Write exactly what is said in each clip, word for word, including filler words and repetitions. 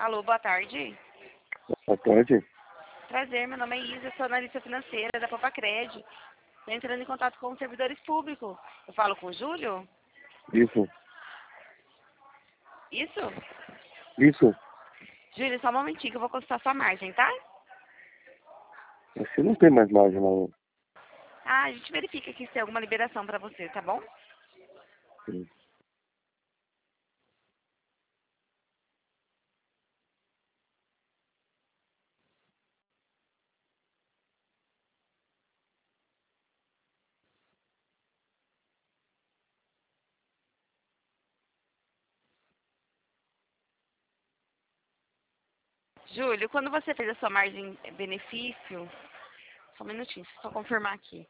Alô, boa tarde. Boa tarde. Prazer, meu nome é Isa, sou analista financeira da Papacred. Estou entrando em contato com os servidores públicos. Eu falo com o Júlio? Isso. Isso? Isso. Júlio, só um momentinho que eu vou consultar sua margem, tá? Você não tem mais margem, não. Ah, a gente verifica aqui se tem alguma liberação para você, tá bom? Sim. Júlio, quando você fez a sua margem benefício... Só um minutinho, deixa eu só confirmar aqui.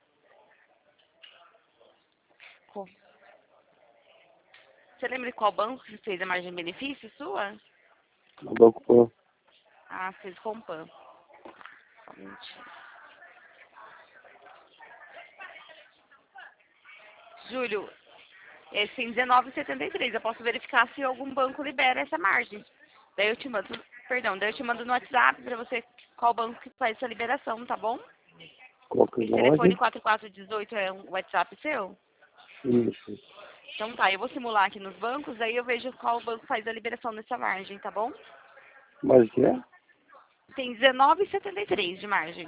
Co- Você lembra qual banco que fez a margem benefício sua? No Banco Pan. Ah, fez com o Pan. Só um minutinho. Júlio, esse tem dezenove vírgula setenta e três. Eu posso verificar se algum banco libera essa margem. Daí eu te mando, perdão, daí eu te mando no WhatsApp pra você qual banco que faz essa liberação, tá bom? Qual que é Esse a telefone margem? quatro quatro um oito é um WhatsApp seu? Isso. Então tá, eu vou simular aqui nos bancos, daí eu vejo qual banco faz a liberação dessa margem, tá bom? Mas que é? Tem dezenove vírgula setenta e três de margem,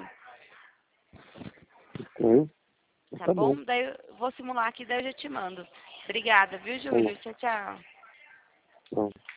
Tem. tá Tá bom. bom? Daí eu vou simular aqui, daí eu já te mando. Obrigada, viu, Tá bom. Júlio? Tchau, tchau. Tá.